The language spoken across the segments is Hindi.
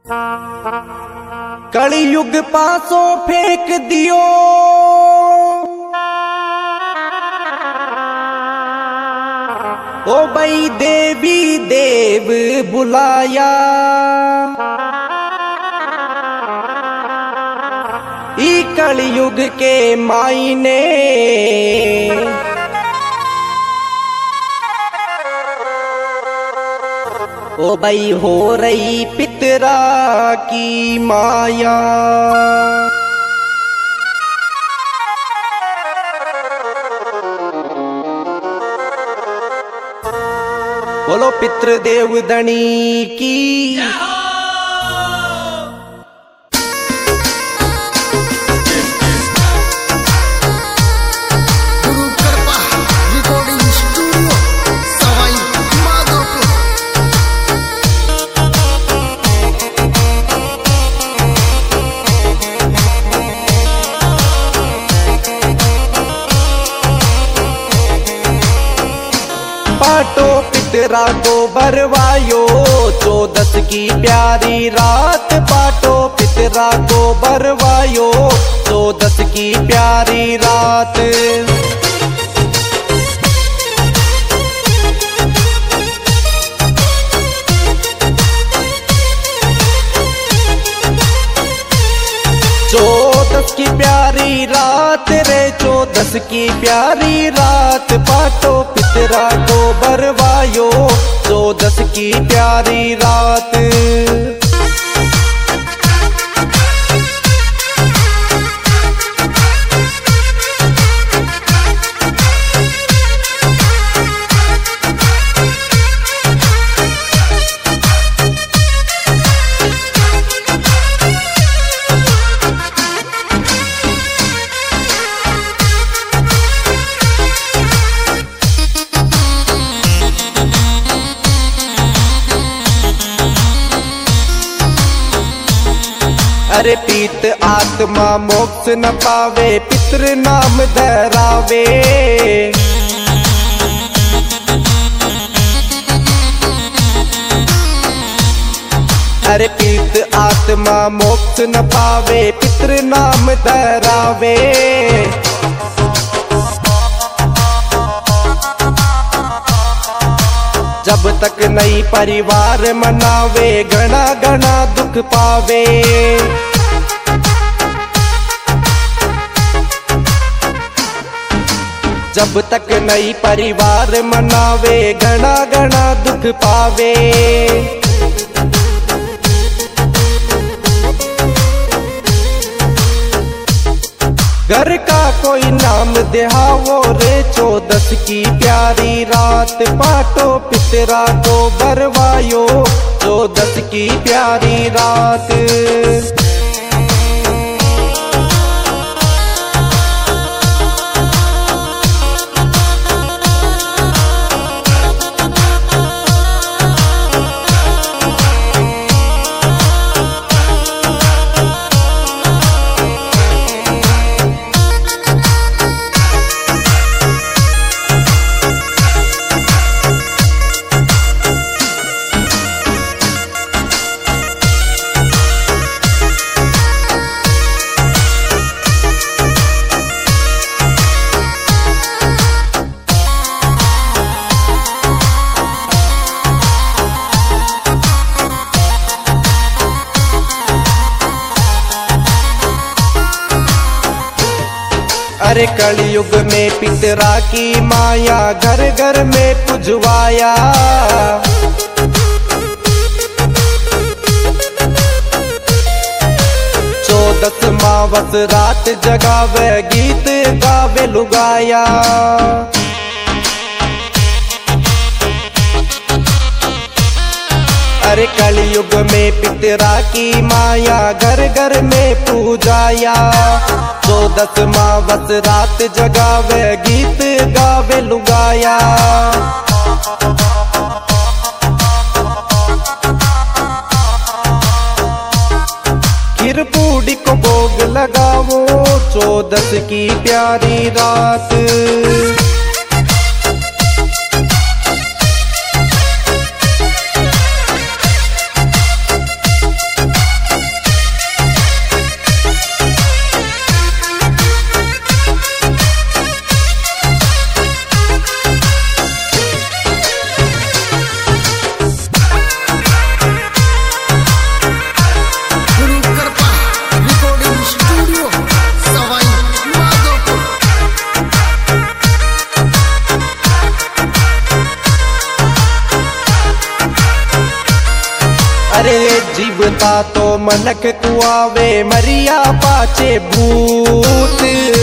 कलयुग पासों फेंक दियो, ओ भाई देवी देव बुलाया। ई कलयुग के मायने ओ भाई हो रही पितरा की माया। बोलो पितृदेव धनी की। बाटो पितरा को बरवायो, चौदस की प्यारी रात। बाटो पितरा को बरवायो, चौदस की प्यारी रात। चौदस की प्यारी रात रे, चौदस की प्यारी रात। बाटो पितरा को बरवायो, चौदस की प्यारी रात। अरे पीत आत्मा मोक्ष न पावे, पितृ नाम धरावे। अरे पीत आत्मा मोक्ष न पावे, पितृ नाम धरावे। जब तक नई परिवार मनावे, घना घना दुख पावे। जब तक नई परिवार मनावे, घना घना दुख पावे। घर का कोई नाम देहावो रे, चौदस की प्यारी रात। बाटो पितरा को बरवायो, चौदस की प्यारी रात। अरे कलयुग में पितरा की माया, घर घर में पुजवाया। चौदस मावस रात जगावे, गीत गावे लुगाया। अरे कलयुग में पितरा की माया, घर घर में पूजाया। चौदस मावस रात जगावे, गीत गावे लुगाया। खीर पूड़ी को भोग लगावो, चौदस की प्यारी रात। जीवता तो मनक कुआवे मरिया पाचे भूत।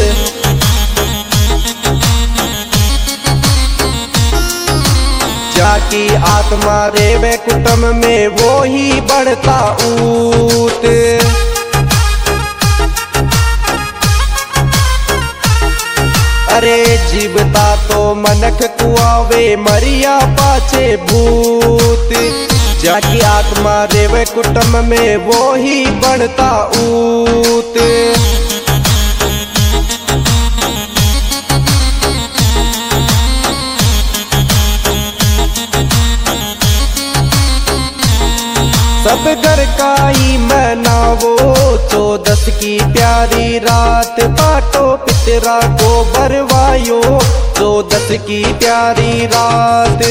जाकी आत्मा रेवे कुटुंब में वो ही बढ़ता ऊत। अरे जीवता तो मनक कुआवे मरिया पाचे भूत। जाकी आत्मा रेवे कुटुंब में वो ही बढ़ता ऊत। सब घर का ही मनावो चौदस की प्यारी रात। बाटो पितरा को बरवायो चौदस की प्यारी रात।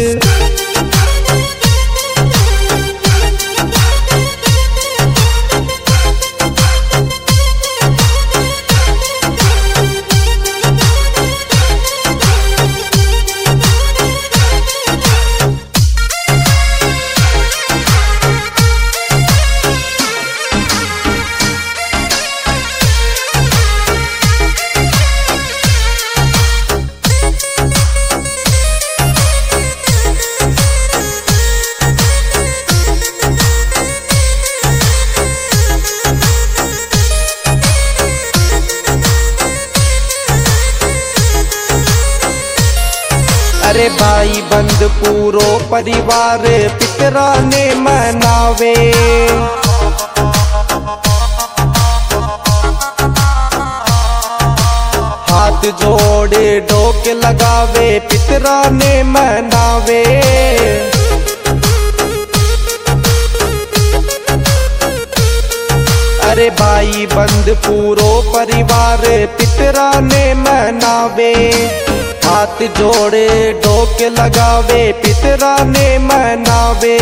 अरे भाई बंद पूरो परिवार पितरा ने मनावे। हाथ जोड़े डोक लगावे पितरा ने मनावे। अरे भाई बंद पूरो परिवार पितरा ने मनावे। हाथ जोड़े डोक लगावे पितरा ने मनावे।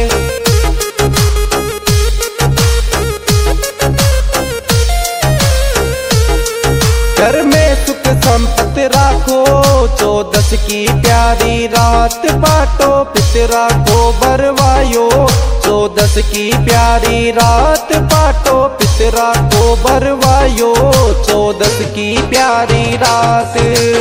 घर में सुख संपत्ति राखो चौदस की प्यारी रात। बाटो पितरा को बरवायो चौदस की प्यारी रात। बाटो पितरा को बरवायो चौदस की प्यारी रात।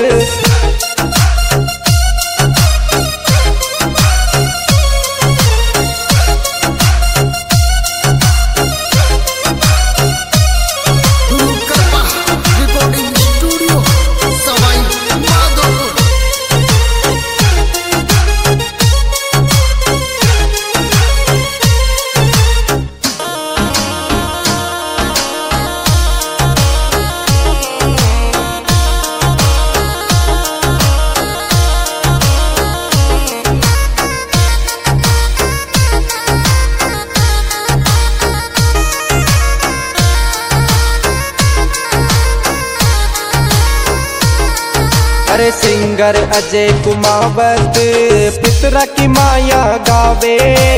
अरे सिंगर अजय कुमावत पितरा की माया गावे।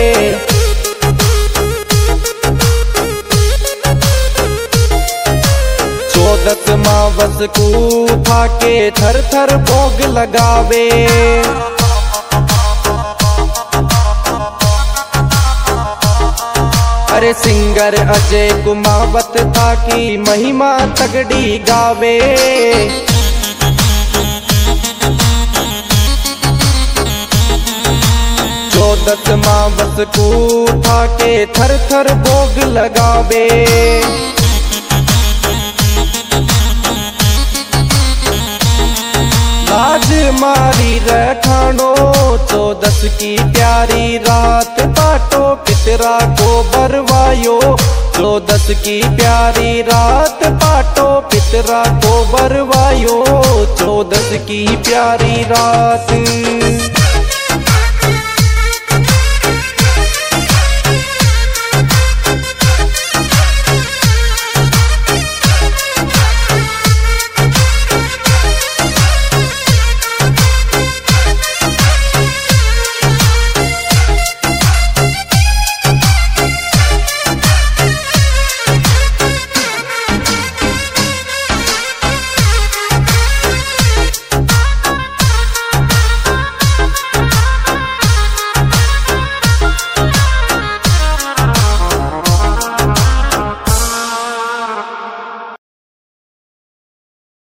चौदस मावस को उठा के थर थर भोग लगावे। अरे सिंगर अजय कुमावत था की महिमा तगड़ी गावे। चौदस मावस को उठा के थर थर भोग लगावे। लाज मारी रखानो चौदस की प्यारी रात। बाटो पितरा को बरवायो चौदस की प्यारी रात। बाटो पितरा को बरवायो चौदस की प्यारी रात।